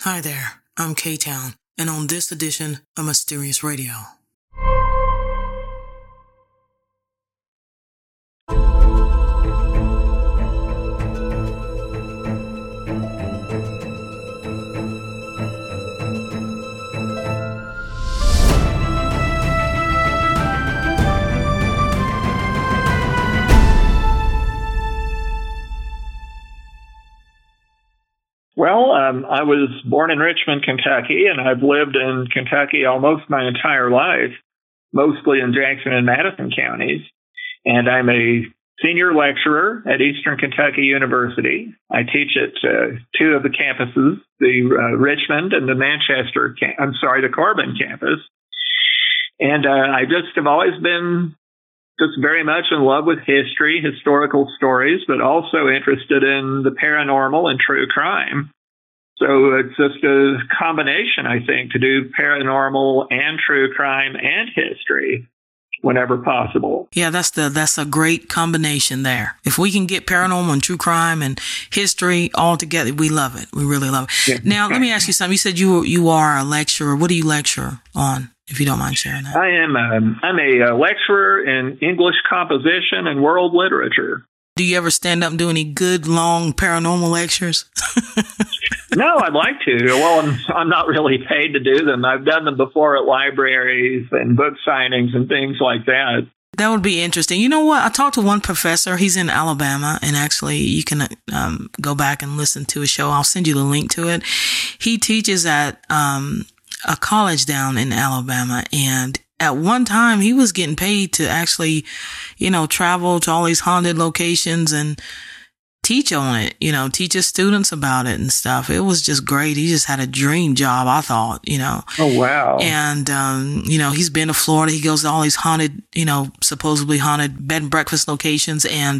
Hi there, I'm K-Town, and on this edition of Mysterious Radio. Well, I was born in Richmond, Kentucky, and I've lived in Kentucky almost my entire life, mostly in Jackson and Madison counties. And I'm a senior lecturer at Eastern Kentucky University. I teach at two of the campuses, the Richmond and the the Corbin campus. And I just have always been just very much in love with history, historical stories, but also interested in the paranormal and true crime. So it's just a combination, I think, to do paranormal and true crime and history whenever possible. Yeah, that's a great combination there. If we can get paranormal and true crime and history all together, we love it. We really love it. Yeah. Now, let me ask you something. You said you are a lecturer. What do you lecture on, if you don't mind sharing that? I'm a lecturer in English composition and world literature. Do you ever stand up and do any good, long paranormal lectures? No, I'd like to. Well, I'm not really paid to do them. I've done them before at libraries and book signings and things like that. That would be interesting. You know what? I talked to one professor. He's in Alabama, and actually you can go back and listen to his show. I'll send you the link to it. He teaches at a college down in Alabama, and at one time he was getting paid to actually, travel to all these haunted locations and teach on it, teach his students about it and stuff. It was just great. He just had a dream job, I thought, Oh, wow. And, he's been to Florida. He goes to all these haunted, supposedly haunted bed and breakfast locations. And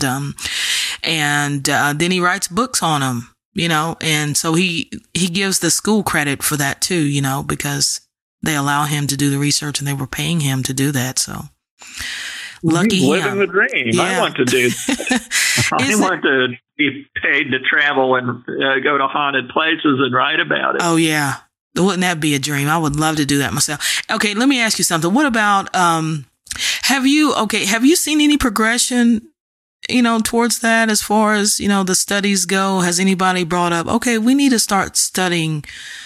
then he writes books on them, and so he gives the school credit for that too, because they allow him to do the research and they were paying him to do that. So lucky him. Living the dream. Yeah. I want to do I want to be paid to travel and go to haunted places and write about it. Oh, yeah. Wouldn't that be a dream? I would love to do that myself. Okay, let me ask you something. What about, have you seen any progression, towards that as far as, the studies go? Has anybody brought up, okay, we need to start studying,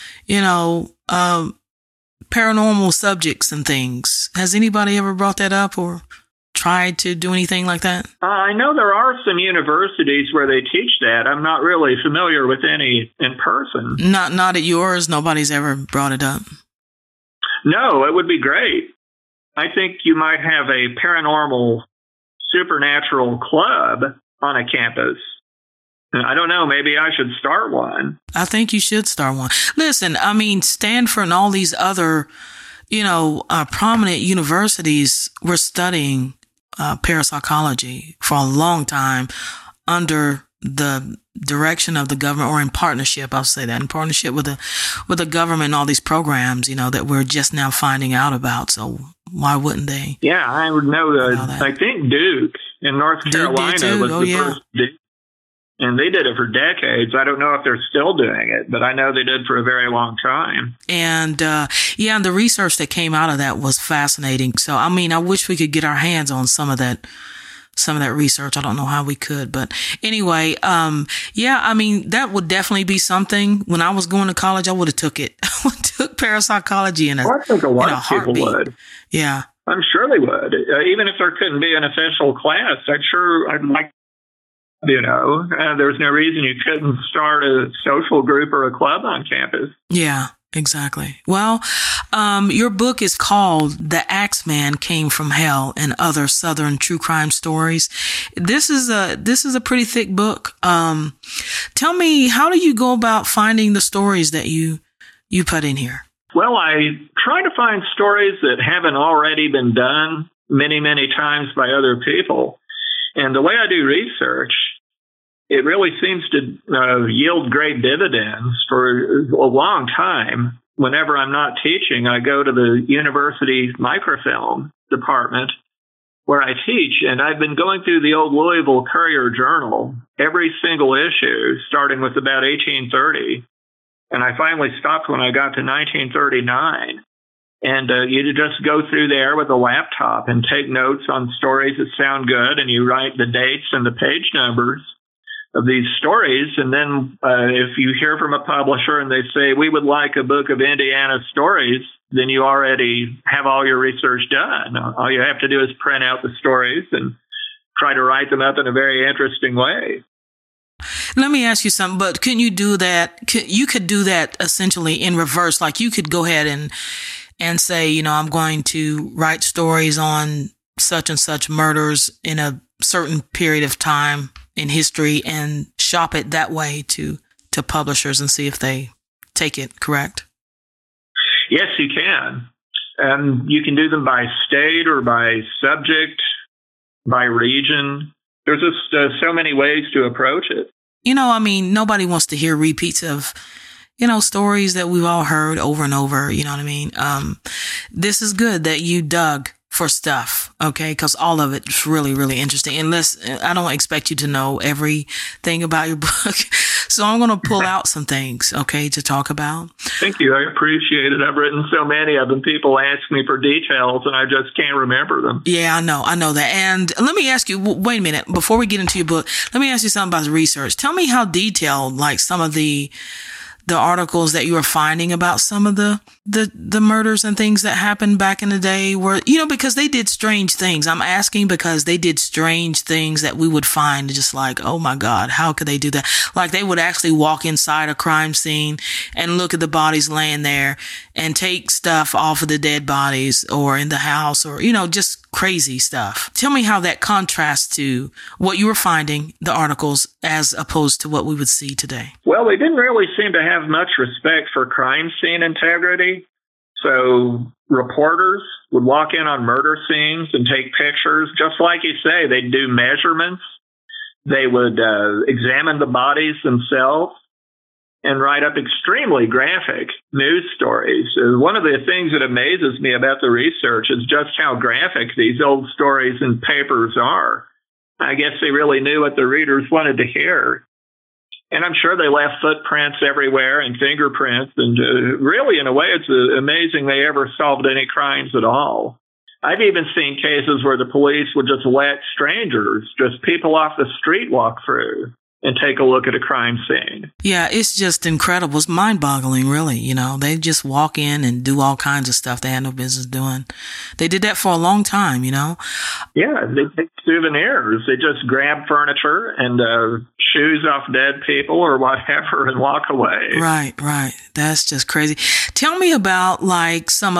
paranormal subjects and things? Has anybody ever brought that up or tried to do anything like that? I know there are some universities where they teach that. I'm not really familiar with any in person. Not at yours? Nobody's ever brought it up? No, it would be great. I think you might have a paranormal supernatural club on a campus. I don't know. Maybe I should start one. I think you should start one. Listen, Stanford and all these other, prominent universities were studying parapsychology for a long time under the direction of the government, or in partnership. I'll say that in partnership with the government and all these programs, that we're just now finding out about. So why wouldn't they? Yeah, I would know that. I think Duke in North Carolina was the first Duke. And they did it for decades. I don't know if they're still doing it, but I know they did for a very long time. And, and the research that came out of that was fascinating. So, I wish we could get our hands on some of that research. I don't know how we could, but anyway, that would definitely be something. When I was going to college, I would have took it. I would have took parapsychology in a heartbeat. I think a lot of people would. Yeah. I'm sure they would. Even if there couldn't be an official class, I'd like, there's no reason you couldn't start a social group or a club on campus. Yeah, exactly. Well, your book is called The Axeman Came from Hell and Other Southern True Crime Stories. This is a pretty thick book. Tell me, how do you go about finding the stories that you put in here? Well, I try to find stories that haven't already been done many, many times by other people. And the way I do research, it really seems to yield great dividends for a long time. Whenever I'm not teaching, I go to the university microfilm department where I teach, and I've been going through the old Louisville Courier Journal, every single issue, starting with about 1830, And I finally stopped when I got to 1939. And you just go through there with a laptop and take notes on stories that sound good, and you write the dates and the page numbers of these stories. And then if you hear from a publisher and they say, we would like a book of Indiana stories, then you already have all your research done. All you have to do is print out the stories and try to write them up in a very interesting way. Let me ask you something, but can you do that? You could do that essentially in reverse. Like you could go ahead and say, you know, I'm going to write stories on such and such murders in a certain period of time in history and shop it that way to publishers and see if they take it, correct? Yes, you can. You can do them by state or by subject, by region. There's just so many ways to approach it. You know, I mean, nobody wants to hear repeats of, you know, stories that we've all heard over and over. You know what I mean? This is good that you dug for stuff, okay? Because all of it's really, really interesting. I don't expect you to know everything about your book. So I'm going to pull out some things, okay, to talk about. Thank you. I appreciate it. I've written so many of them. People ask me for details, and I just can't remember them. Yeah, I know that. And let me ask you, wait a minute, before we get into your book, let me ask you something about the research. Tell me how detailed, like, some of the articles that you were finding about some of the murders and things that happened back in the day were, you know, because they did strange things. I'm asking because they did strange things that we would find just like, oh my God, how could they do that? Like they would actually walk inside a crime scene and look at the bodies laying there and take stuff off of the dead bodies or in the house or, you know, just crazy stuff. Tell me how that contrasts to what you were finding, the articles, as opposed to what we would see today. Well, they didn't really seem to have much respect for crime scene integrity. So reporters would walk in on murder scenes and take pictures. Just like you say, they'd do measurements. They would examine the bodies themselves and write up extremely graphic news stories. One of the things that amazes me about the research is just how graphic these old stories and papers are. I guess they really knew what the readers wanted to hear. And I'm sure they left footprints everywhere and fingerprints. And really, in a way, it's amazing they ever solved any crimes at all. I've even seen cases where the police would just let strangers, just people off the street, walk through and take a look at a crime scene. Yeah, it's just incredible. It's mind-boggling, really. You know, they just walk in and do all kinds of stuff they had no business doing. They did that for a long time, you know? Yeah, they take souvenirs. They just grab furniture and shoes off dead people or whatever and walk away. Right. That's just crazy. Tell me about, like, tell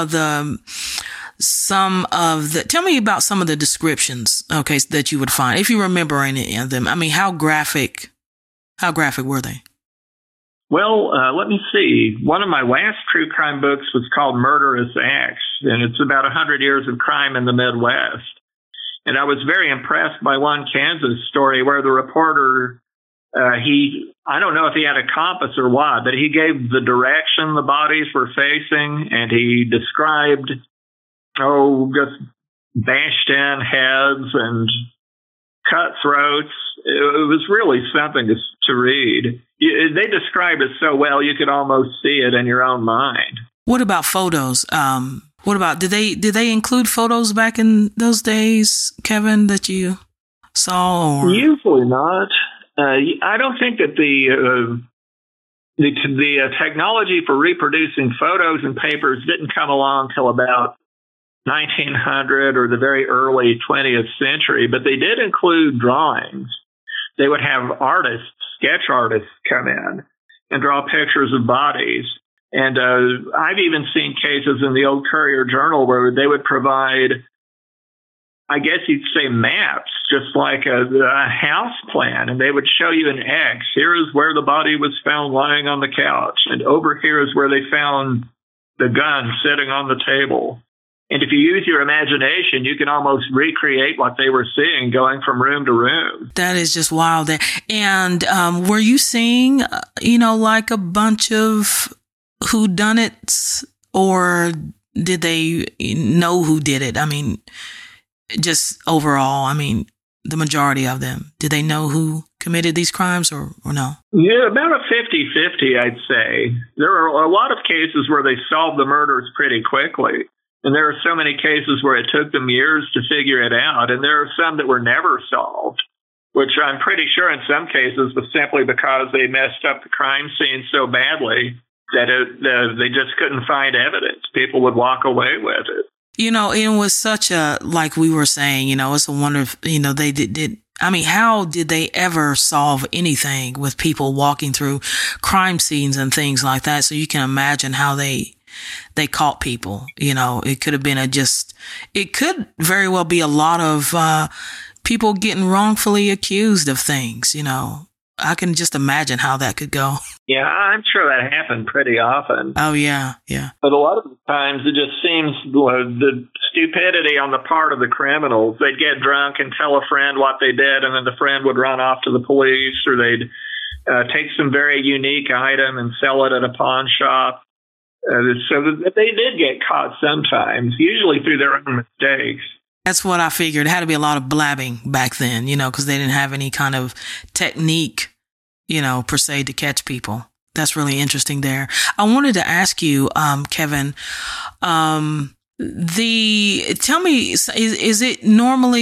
me about some of the descriptions, okay, that you would find, if you remember any of them. I mean, how graphic were they? Well, let me see. One of my last true crime books was called Murderous Acts, and it's about 100 years of crime in the Midwest. And I was very impressed by one Kansas story where the reporter, I don't know if he had a compass or what, but he gave the direction the bodies were facing, and he described just bashed in heads and cut throats. It was really something to read. They described it so well you could almost see it in your own mind. What about photos? Did they include photos back in those days, Kevin, that you saw? Or? Usually not. I don't think that the technology for reproducing photos and papers didn't come along till about 1900 or the very early 20th century, but they did include drawings. They would have sketch artists come in and draw pictures of bodies. And I've even seen cases in the old Courier-Journal where they would provide, I guess you'd say, maps, just like a house plan, and they would show you an X. Here is where the body was found lying on the couch, and over here is where they found the gun sitting on the table. And if you use your imagination, you can almost recreate what they were seeing going from room to room. That is just wild. And were you seeing, like a bunch of whodunits, or did they know who did it? I mean, just overall, the majority of them? Did they know who committed these crimes or no? Yeah, about a 50-50, I'd say. There are a lot of cases where they solved the murders pretty quickly. And there are so many cases where it took them years to figure it out. And there are some that were never solved, which I'm pretty sure in some cases was simply because they messed up the crime scene so badly that they just couldn't find evidence. People would walk away with it. You know, it was such a, like we were saying, you know, it's a wonder if, you know, they did. I mean, how did they ever solve anything with people walking through crime scenes and things like that? So you can imagine how they caught people. You know, it could have been it could very well be a lot of people getting wrongfully accused of things, you know. I can just imagine how that could go. Yeah, I'm sure that happened pretty often. Oh, yeah, yeah. But a lot of the times it just seems the stupidity on the part of the criminals. They'd get drunk and tell a friend what they did, and then the friend would run off to the police, or they'd take some very unique item and sell it at a pawn shop. So that they did get caught sometimes, usually through their own mistakes. That's what I figured. It had to be a lot of blabbing back then, you know, because they didn't have any kind of technique, you know, per se to catch people. That's really interesting there. I wanted to ask you, Kevin, tell me, is it normally,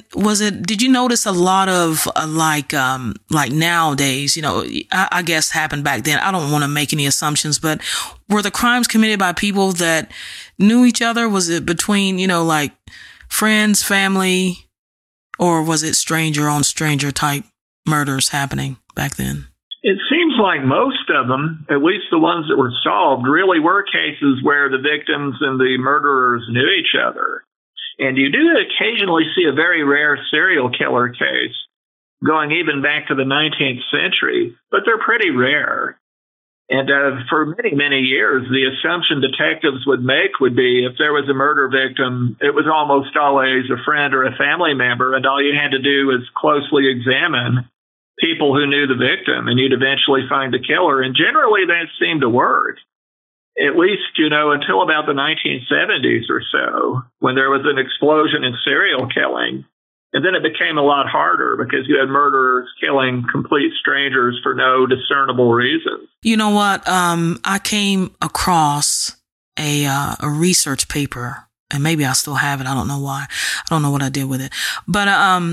did you notice a lot of like nowadays, you know, I guess happened back then. I don't want to make any assumptions, but were the crimes committed by people that knew each other? Was it between, you know, like friends, family, or was it stranger on stranger type murders happening back then? It seems like most of them, at least the ones that were solved, really were cases where the victims and the murderers knew each other. And you do occasionally see a very rare serial killer case going even back to the 19th century, but they're pretty rare. And for many, many years, the assumption detectives would make would be if there was a murder victim, it was almost always a friend or a family member, and all you had to do was closely examine people who knew the victim, and you'd eventually find the killer. And generally, that seemed to work, at least, you know, until about the 1970s or so, when there was an explosion in serial killing. And then it became a lot harder because you had murderers killing complete strangers for no discernible reason. You know what? I came across a research paper, and maybe I still have it. I don't know why. I don't know what I did with it. But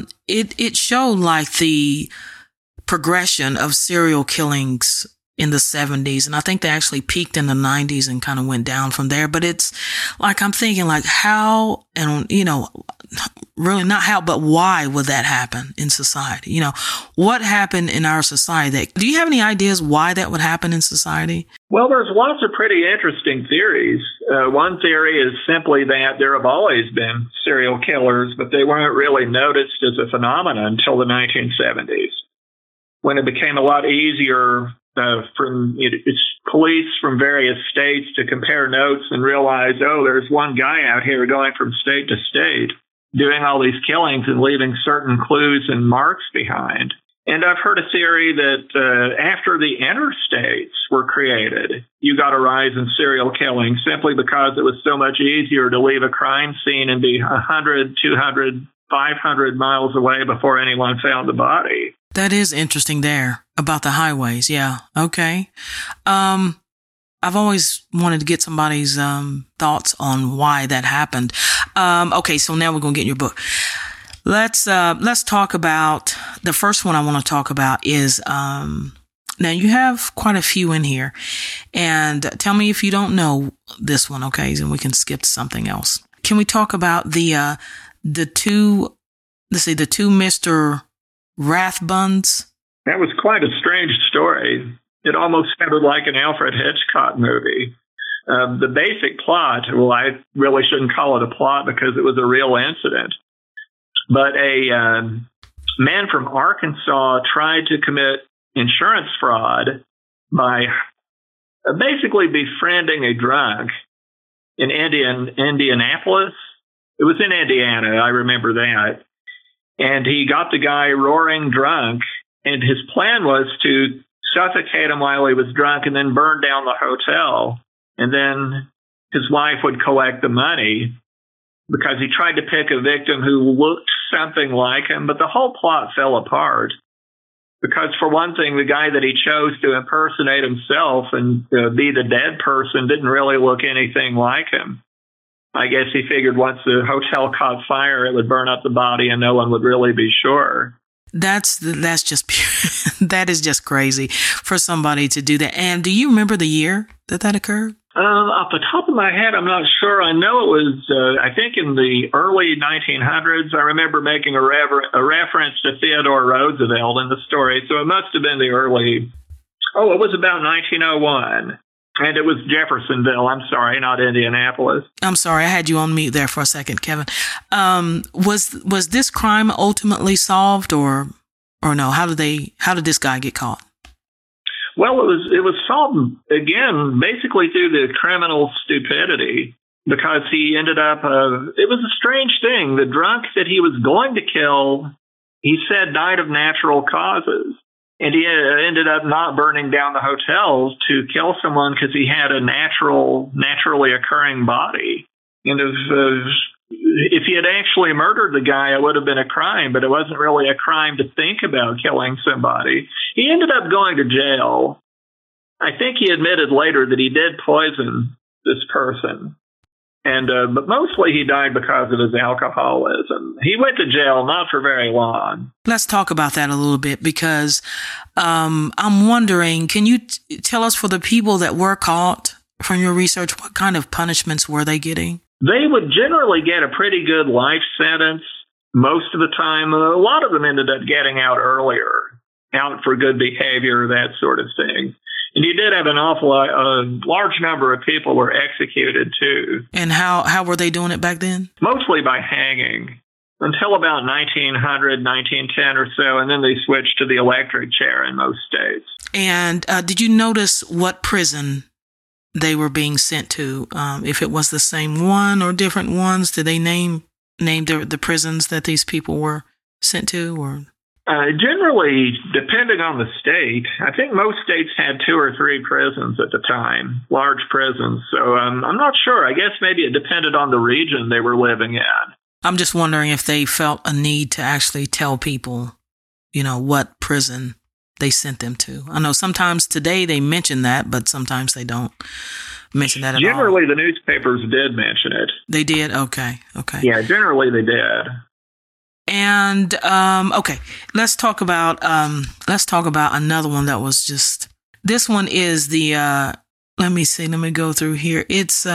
it showed like the progression of serial killings in the 70s. And I think they actually peaked in the 90s and kind of went down from there. But it's like, I'm thinking like how, and you know, really not how, but why would that happen in society? You know, what happened in our society? Do you have any ideas why that would happen in society? Well, there's lots of pretty interesting theories. One theory is simply that there have always been serial killers, but they weren't really noticed as a phenomenon until the 1970s, when it became a lot easier it's police from various states to compare notes and realize, oh, there's one guy out here going from state to state doing all these killings and leaving certain clues and marks behind. And I've heard a theory that after the interstates were created, you got a rise in serial killing simply because it was so much easier to leave a crime scene and be 100, 200, 500 miles away before anyone found the body. That is interesting there about the highways. Yeah. Okay. I've always wanted to get somebody's thoughts on why that happened. Okay, so now we're going to get in your book. Let's talk about the first one I want to talk about is now you have quite a few in here, and tell me if you don't know this one, okay? And we can skip to something else. Can we talk about the two Mr. Rathbuns? That was quite a strange story. It almost sounded like an Alfred Hitchcock movie. The basic plot, well, I really shouldn't call it a plot because it was a real incident. But a man from Arkansas tried to commit insurance fraud by basically befriending a drunk in Indianapolis. It was in Indiana, I remember that. And he got the guy roaring drunk, and his plan was to suffocate him while he was drunk and then burn down the hotel. And then his wife would collect the money. because he tried to pick a victim who looked something like him, but the whole plot fell apart. Because for one thing, the guy that he chose to impersonate himself and be the dead person didn't really look anything like him. I guess he figured once the hotel caught fire, it would burn up the body and no one would really be sure. That's just pure, that is just crazy for somebody to do that. And do you remember the year that occurred? Off the top of my head, I'm not sure. I know it was, I think in the early 1900s. I remember making a reference to Theodore Roosevelt in the story. So it must have been the early, it was about 1901. And it was Jeffersonville. I'm sorry, not Indianapolis. I'm sorry. I had you on mute there for a second, Kevin. Was this crime ultimately solved or no? How did this guy get caught? Well, it was solved again, basically through the criminal stupidity, because he ended up, it was a strange thing. The drunk that he was going to kill, he said died of natural causes. And he ended up not burning down the hotels to kill someone because he had a naturally occurring body. And if he had actually murdered the guy, it would have been a crime, but it wasn't really a crime to think about killing somebody. He ended up going to jail. I think he admitted later that he did poison this person. And but mostly he died because of his alcoholism. He went to jail not for very long. Let's talk about that a little bit because I'm wondering, can you tell us for the people that were caught from your research, what kind of punishments were they getting? They would generally get a pretty good life sentence most of the time. A lot of them ended up getting out earlier, out for good behavior, that sort of thing. And you did have an large number of people were executed, too. And how were they doing it back then? Mostly by hanging, until about 1900, 1910 or so, and then they switched to the electric chair in most states. And did you notice what prison they were being sent to? If it was the same one or different ones, did they name the prisons that these people were sent to, or? Generally, depending on the state, I think most states had 2 or 3 prisons at the time, large prisons. So I'm not sure. I guess maybe it depended on the region they were living in. I'm just wondering if they felt a need to actually tell people, what prison they sent them to. I know sometimes today they mention that, but sometimes they don't mention that at all. Generally, the newspapers did mention it. They did? Okay. Yeah, generally they did. And okay, let's talk about another one that was just. This one is the. Let me go through here. It's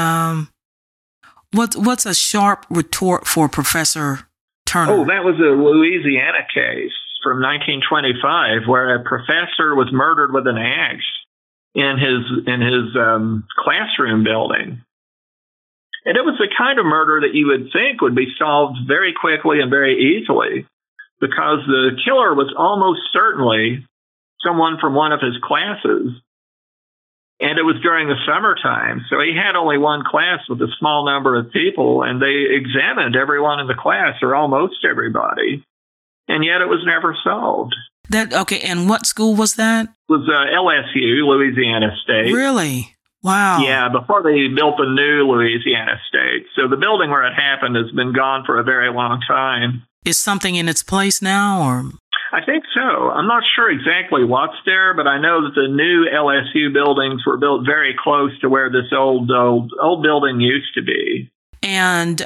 what's a sharp retort for Professor Turner? Oh, that was a Louisiana case from 1925 where a professor was murdered with an axe in his classroom building. And it was the kind of murder that you would think would be solved very quickly and very easily, because the killer was almost certainly someone from one of his classes. And it was during the summertime, so he had only one class with a small number of people, and they examined everyone in the class, or almost everybody, and yet it was never solved. And what school was that? It was LSU, Louisiana State. Really? Wow. Yeah, before they built the new Louisiana State. So the building where it happened has been gone for a very long time. Is something in its place now, or? I think so. I'm not sure exactly what's there, but I know that the new LSU buildings were built very close to where this old building used to be. And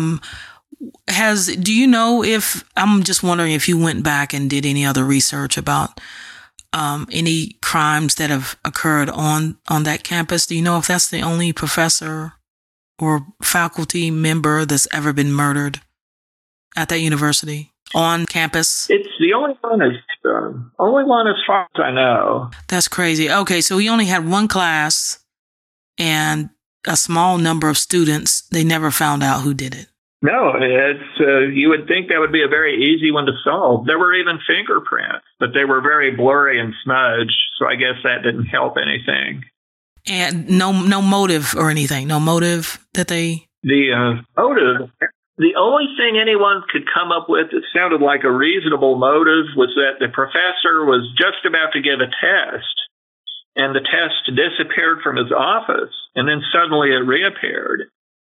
do you know if, I'm just wondering if you went back and did any other research about any crimes that have occurred on that campus? Do you know if that's the only professor or faculty member that's ever been murdered at that university on campus? It's the only one as far as I know. That's crazy. Okay, so he only had one class and a small number of students. They never found out who did it. No, it's you would think that would be a very easy one to solve. There were even fingerprints, but they were very blurry and smudged, so I guess that didn't help anything. And no motive or anything? No motive that they... The motive, the only thing anyone could come up with that sounded like a reasonable motive was that the professor was just about to give a test, and the test disappeared from his office, and then suddenly it reappeared.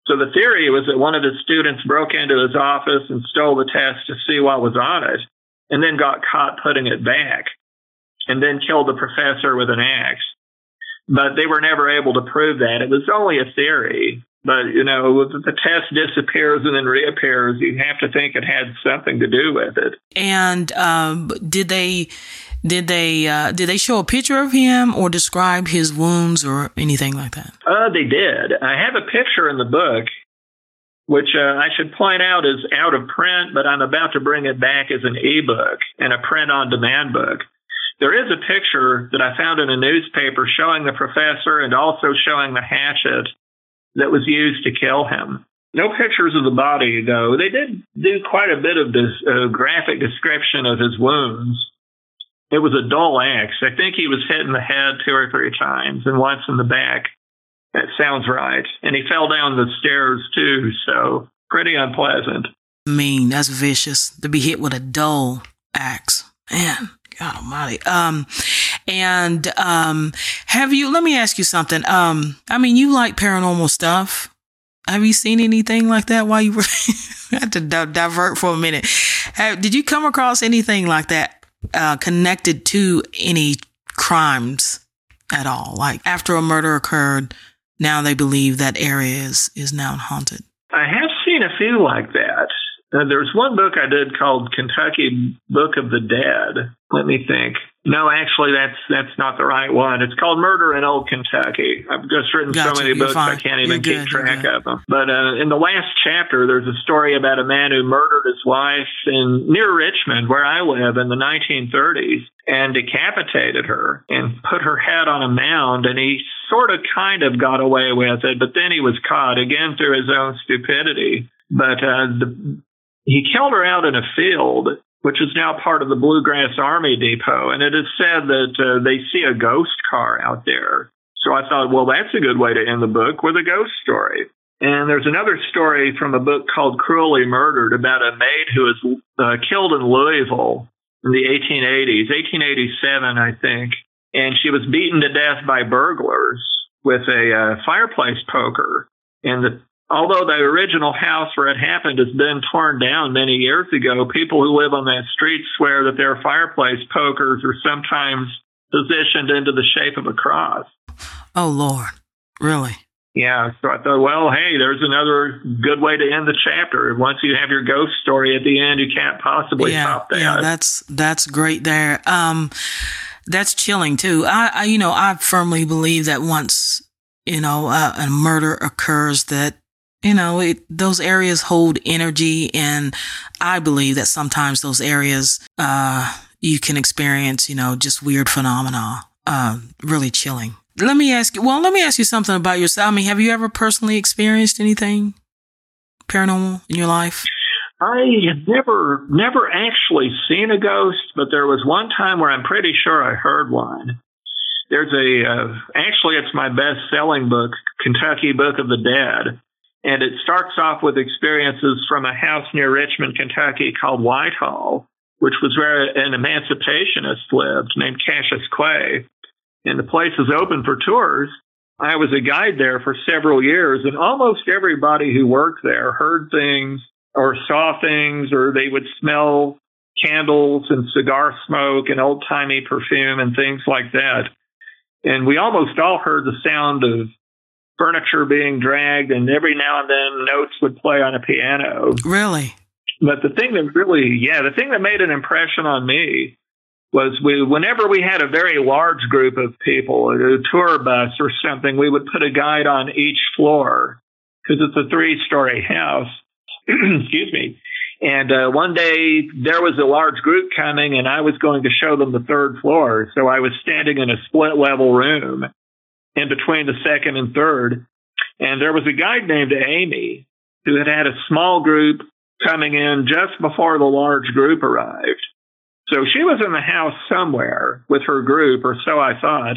So the theory was that one of his students broke into his office and stole the test to see what was on it, and then got caught putting it back, and then killed the professor with an axe. But they were never able to prove that. It was only a theory. But, the test disappears and then reappears. You have to think it had something to do with it. And did they show a picture of him or describe his wounds or anything like that? They did. I have a picture in the book, which I should point out is out of print, but I'm about to bring it back as an ebook and a print-on-demand book. There is a picture that I found in a newspaper showing the professor and also showing the hatchet that was used to kill him. No pictures of the body, though. They did do quite a bit of this graphic description of his wounds. It was a dull axe. I think he was hit in the head 2 or 3 times and once in the back. That sounds right. And he fell down the stairs, too, so pretty unpleasant. Mean, that's vicious, to be hit with a dull axe. Man, God almighty. Let me ask you something. You like paranormal stuff. Have you seen anything like that while you were, I had to divert for a minute. Did you come across anything like that, connected to any crimes at all? Like after a murder occurred, now they believe that area is now haunted. I have seen a few like that. There's one book I did called Kentucky Book of the Dead. Let me think. No, actually, that's not the right one. It's called Murder in Old Kentucky. I've just written so many books I can't even keep track of them. But in the last chapter, there's a story about a man who murdered his wife near Richmond, where I live, in the 1930s, and decapitated her and put her head on a mound. And he sort of kind of got away with it, but then he was caught, again, through his own stupidity. But he killed her out in a field, which is now part of the Bluegrass Army Depot. And it is said that they see a ghost car out there. So I thought, well, that's a good way to end the book, with a ghost story. And there's another story from a book called Cruelly Murdered about a maid who was killed in Louisville in the 1880s, 1887, I think. And she was beaten to death by burglars with a fireplace poker. And although the original house where it happened has been torn down many years ago, people who live on that street swear that their fireplace pokers are sometimes positioned into the shape of a cross. Oh, Lord. Really? Yeah. So I thought, well, hey, there's another good way to end the chapter. Once you have your ghost story at the end, you can't possibly top that. Yeah, that's great there. That's chilling, too. I firmly believe that once, a murder occurs, that those areas hold energy, and I believe that sometimes those areas, you can experience, just weird phenomena, really chilling. Let me ask you something about yourself. Have you ever personally experienced anything paranormal in your life? I have never actually seen a ghost, but there was one time where I'm pretty sure I heard one. There's actually it's my best-selling book, Kentucky Book of the Dead. And it starts off with experiences from a house near Richmond, Kentucky called Whitehall, which was where an emancipationist lived named Cassius Clay. And the place is open for tours. I was a guide there for several years, and almost everybody who worked there heard things or saw things, or they would smell candles and cigar smoke and old-timey perfume and things like that. And we almost all heard the sound of furniture being dragged, and every now and then notes would play on a piano. Really? But the thing that made an impression on me was whenever we had a very large group of people, a tour bus or something, we would put a guide on each floor because it's a 3-story house. Excuse me. And one day there was a large group coming, and I was going to show them the 3rd floor. So I was standing in a split level room in between the 2nd and 3rd. And there was a guide named Amy who had a small group coming in just before the large group arrived. So she was in the house somewhere with her group, or so I thought.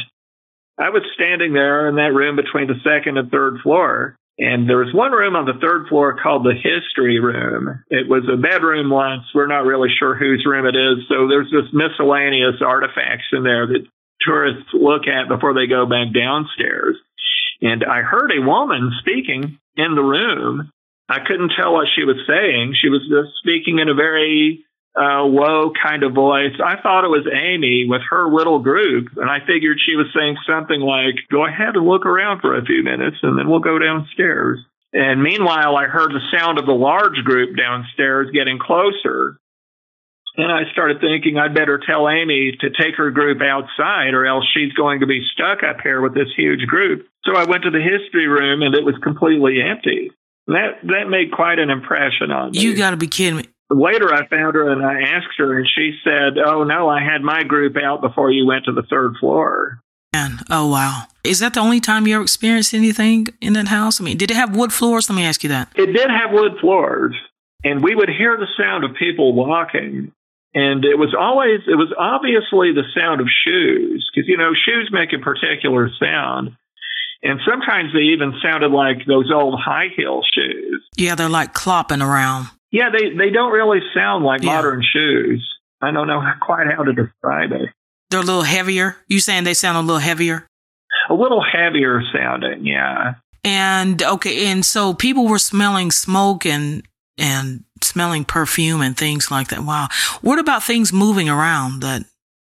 I was standing there in that room between the 2nd and 3rd floor. And there was one room on the 3rd floor called the history room. It was a bedroom once. We're not really sure whose room it is. So there's just miscellaneous artifacts in there that tourists look at before they go back downstairs. And I heard a woman speaking in the room. I couldn't tell what she was saying. She was just speaking in a very low kind of voice. I thought it was Amy with her little group, and I figured she was saying something like, go ahead and look around for a few minutes, and then we'll go downstairs. And meanwhile, I heard the sound of the large group downstairs getting closer. And I started thinking I'd better tell Amy to take her group outside, or else she's going to be stuck up here with this huge group. So I went to the history room, and it was completely empty. That made quite an impression on me. You got to be kidding me. Later, I found her, and I asked her, and she said, oh, no, I had my group out before you went to the third floor. Man, oh, wow. Is that the only time you ever experienced anything in that house? I mean, did it have wood floors? Let me ask you that. It did have wood floors, and we would hear the sound of people walking. And it was obviously the sound of shoes, because, shoes make a particular sound. And sometimes they even sounded like those old high heel shoes. Yeah, they're like clopping around. Yeah, they don't really sound like modern shoes. I don't know quite how to describe it. They're a little heavier? You saying they sound a little heavier? A little heavier sounding, yeah. And, okay, and so people were smelling smoke and smelling perfume and things like that. Wow. What about things moving around that,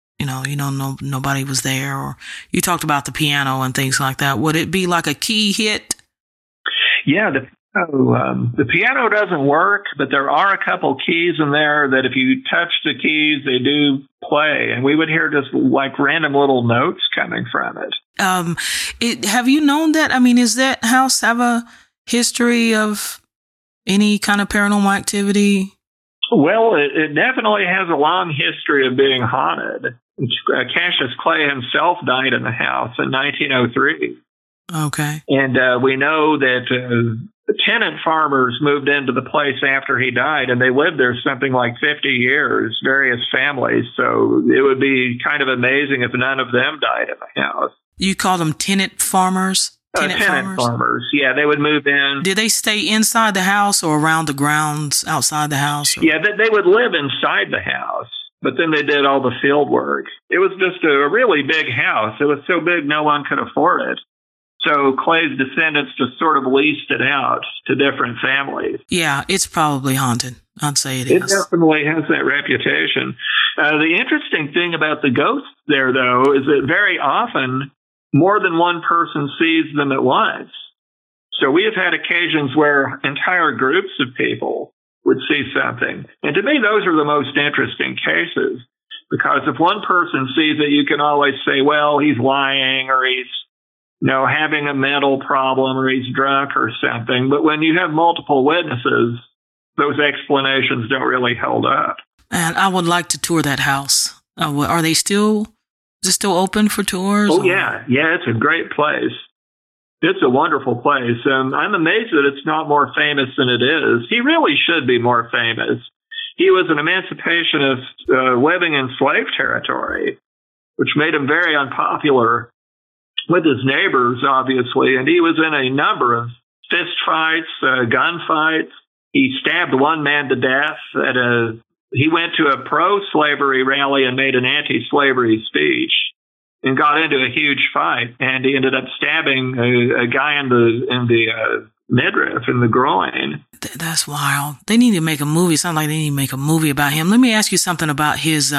nobody was there? Or you talked about the piano and things like that. Would it be like a key hit? Yeah, the piano doesn't work, but there are a couple keys in there that if you touch the keys, they do play. And we would hear just like random little notes coming from it. Have you known that? I mean, does that house have a history of any kind of paranormal activity? Well, it definitely has a long history of being haunted. Cassius Clay himself died in the house in 1903. Okay. And we know that tenant farmers moved into the place after he died, and they lived there something like 50 years, various families. So it would be kind of amazing if none of them died in the house. You call them tenant farmers? Tenant farmers. Yeah, they would move in. Did they stay inside the house or around the grounds outside the house? Or? Yeah, they would live inside the house, but then they did all the field work. It was just a really big house. It was so big no one could afford it. So Clay's descendants just sort of leased it out to different families. Yeah, it's probably haunted. I'd say it is. It definitely has that reputation. The interesting thing about the ghosts there, though, is that very often more than one person sees them at once. So we have had occasions where entire groups of people would see something. And to me, those are the most interesting cases, because if one person sees it, you can always say, well, he's lying, or he's having a mental problem, or he's drunk or something. But when you have multiple witnesses, those explanations don't really hold up. And I would like to tour that house. Are they still... Is it still open for tours? Oh, yeah. Yeah, it's a great place. It's a wonderful place. I'm amazed that it's not more famous than it is. He really should be more famous. He was an emancipation of living in slave territory, which made him very unpopular with his neighbors, obviously. And he was in a number of fist fights, gunfights. He stabbed one man to death He went to a pro-slavery rally and made an anti-slavery speech and got into a huge fight. And he ended up stabbing a guy in the midriff, in the groin. That's wild. They need to make a movie. It sounds like they need to make a movie about him. Let me ask you something about his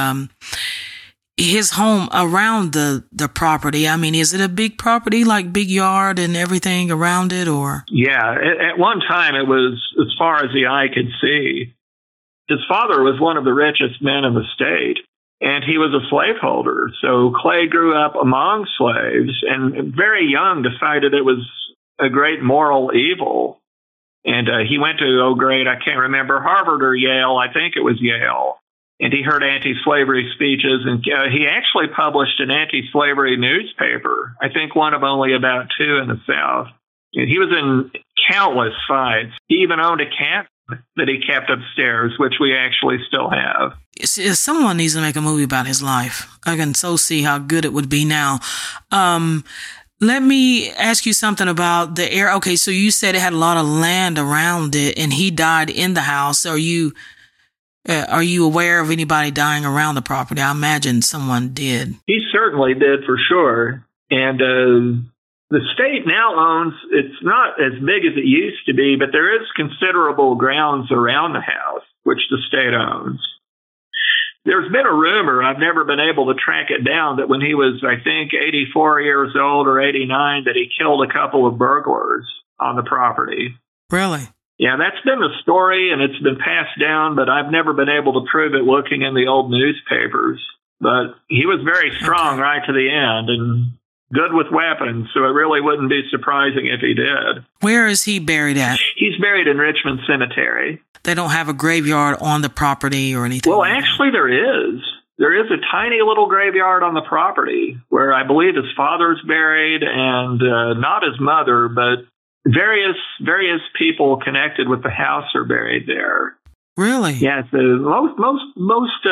home around the property. I mean, is it a big property, like big yard and everything around it, or? Yeah. At one time, it was as far as the eye could see. His father was one of the richest men in the state, and he was a slaveholder. So Clay grew up among slaves and very young decided it was a great moral evil. And he went to, I can't remember, Harvard or Yale. I think it was Yale. And he heard anti-slavery speeches, and he actually published an anti-slavery newspaper. I think one of only about two in the South. And he was in countless fights. He even owned a cat that he kept upstairs, which we actually still have. Someone needs to make a movie about his life. I can so see how good it would be now. Let me ask you something about the air. Okay, so you said it had a lot of land around it, and he died in the house. Are you aware of anybody dying around the property? I imagine someone did. He certainly did, for sure. And The state now owns, it's not as big as it used to be, but there is considerable grounds around the house, which the state owns. There's been a rumor, I've never been able to track it down, that when he was, I think, 84 years old or 89, that he killed a couple of burglars on the property. Really? Yeah, that's been the story, and it's been passed down, but I've never been able to prove it looking in the old newspapers. But he was very strong right to the end, and good with weapons, so it really wouldn't be surprising if he did. Where is he buried at? He's buried in Richmond Cemetery. They don't have a graveyard on the property or anything? Well, actually, there is. There is a tiny little graveyard on the property where I believe his father's buried, and not his mother, but various people connected with the house are buried there. Really? Yeah, most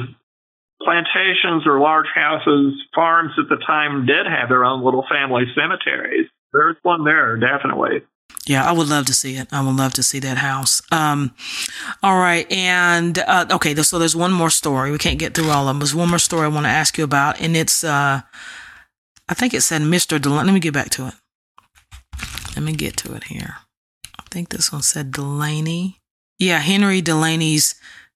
plantations or large houses, farms at the time did have their own little family cemeteries. There's one there, definitely. Yeah, I would love to see it. I would love to see that house. All right. And, okay, so there's one more story. We can't get through all of them. There's one more story I want to ask you about. And it's, I think it said Mr. Delaney. Let me get back to it. Let me get to it here. I think this one said Delaney. Yeah, Henry Delaney's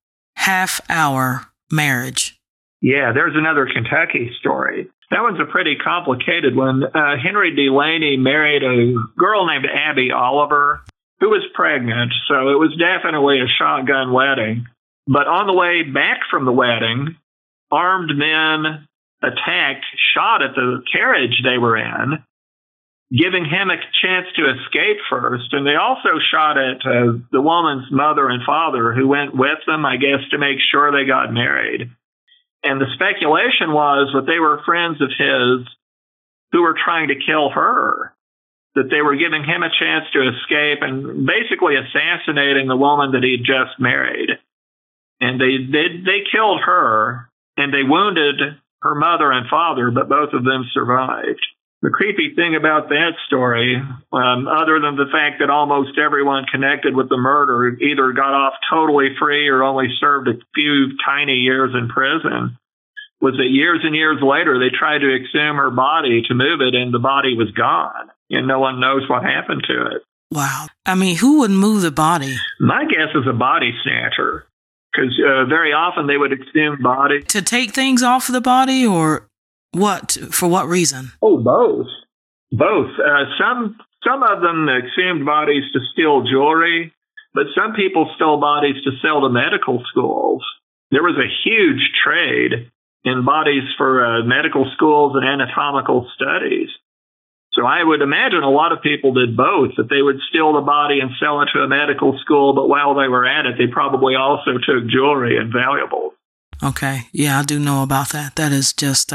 half-hour marriage. Yeah, there's another Kentucky story. That one's a pretty complicated one. Henry Delaney married a girl named Abby Oliver, who was pregnant, so it was definitely a shotgun wedding. But on the way back from the wedding, armed men attacked, shot at the carriage they were in, giving him a chance to escape first. And they also shot at the woman's mother and father, who went with them, I guess, to make sure they got married. And the speculation was that they were friends of his who were trying to kill her, that they were giving him a chance to escape and basically assassinating the woman that he'd just married. And they killed her, and they wounded her mother and father, but both of them survived. The creepy thing about that story, other than the fact that almost everyone connected with the murder either got off totally free or only served a few tiny years in prison, was that years and years later, they tried to exhume her body to move it, and the body was gone. And no one knows what happened to it. Wow. I mean, who would move the body? My guess is a body snatcher, because very often they would exhume bodies. To take things off of the body, or what? For what reason? Oh, both. Both. Some of them exhumed bodies to steal jewelry, but some people stole bodies to sell to medical schools. There was a huge trade in bodies for medical schools and anatomical studies. So I would imagine a lot of people did both, that they would steal the body and sell it to a medical school, but while they were at it, they probably also took jewelry and valuables. Okay. Yeah, I do know about that. That is just,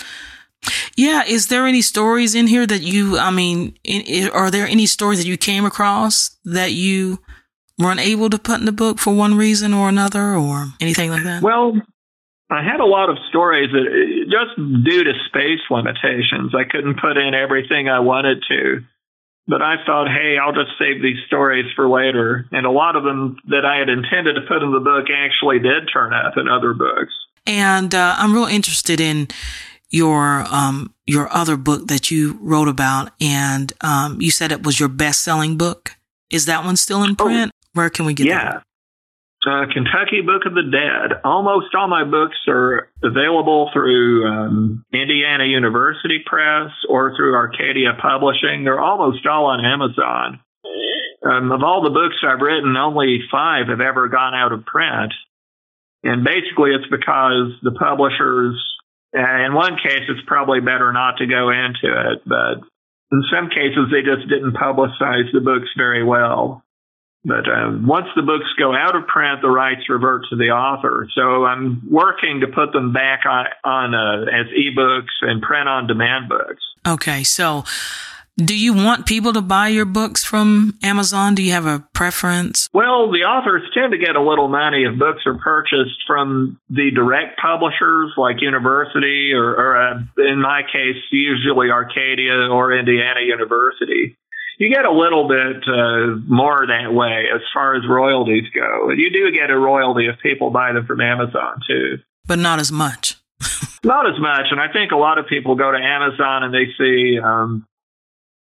yeah. Is there any stories in here that you, are there any stories that you came across that you weren't able to put in the book for one reason or another, or anything like that? Well, I had a lot of stories that just due to space limitations, I couldn't put in everything I wanted to. But I thought, hey, I'll just save these stories for later. And a lot of them that I had intended to put in the book actually did turn up in other books. And I'm real interested in your other book that you wrote about. And you said it was your best-selling book. Is that one still in print? Where can we get that? Kentucky Book of the Dead. Almost all my books are available through Indiana University Press or through Arcadia Publishing. They're almost all on Amazon. Of all the books I've written, only 5 have ever gone out of print. And basically it's because the publishers, in one case it's probably better not to go into it, but in some cases they just didn't publicize the books very well. But once the books go out of print, the rights revert to the author. So I'm working to put them back on as ebooks and print-on-demand books. Okay, so do you want people to buy your books from Amazon? Do you have a preference? Well, the authors tend to get a little money if books are purchased from the direct publishers like University or in my case, usually Arcadia or Indiana University. You get a little bit more that way as far as royalties go. You do get a royalty if people buy them from Amazon, too. But not as much. Not as much. And I think a lot of people go to Amazon and they see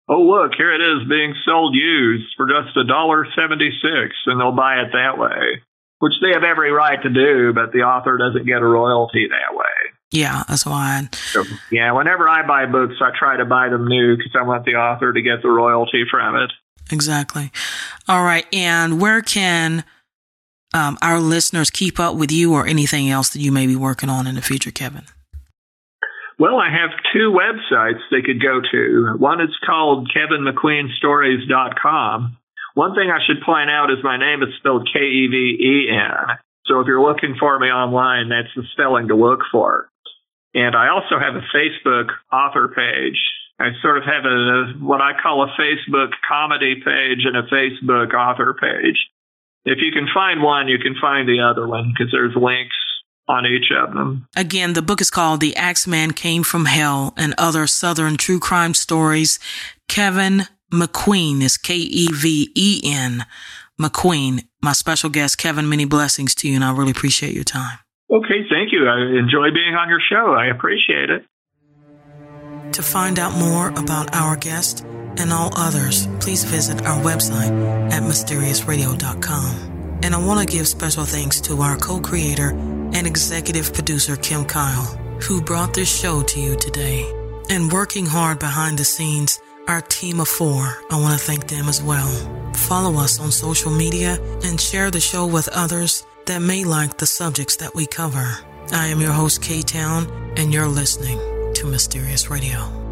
oh, look, here it is being sold used for just $1.76, and they'll buy it that way, which they have every right to do, but the author doesn't get a royalty that way. Yeah, that's why. So, yeah, whenever I buy books, I try to buy them new because I want the author to get the royalty from it. Exactly. All right. And where can our listeners keep up with you or anything else that you may be working on in the future, Kevin? Well, I have two websites they could go to. One is called KevinMcQueenStories.com. One thing I should point out is my name is spelled Keven. So if you're looking for me online, that's the spelling to look for. And I also have a Facebook author page. I sort of have what I call a Facebook comedy page and a Facebook author page. If you can find one, you can find the other one because there's links on each of them. Again, the book is called The Axeman Came from Hell and Other Southern True Crime Stories. Kevin McQueen is Keven McQueen. My special guest, Kevin, many blessings to you, and I really appreciate your time. Okay, thank you. I enjoy being on your show. I appreciate it. To find out more about our guest and all others, please visit our website at mysteriousradio.com. And I want to give special thanks to our co-creator and executive producer, Kim Kyle, who brought this show to you today. And working hard behind the scenes, our team of 4, I want to thank them as well. Follow us on social media and share the show with others that may like the subjects that we cover. I am your host, K-Town, and you're listening to Mysterious Radio.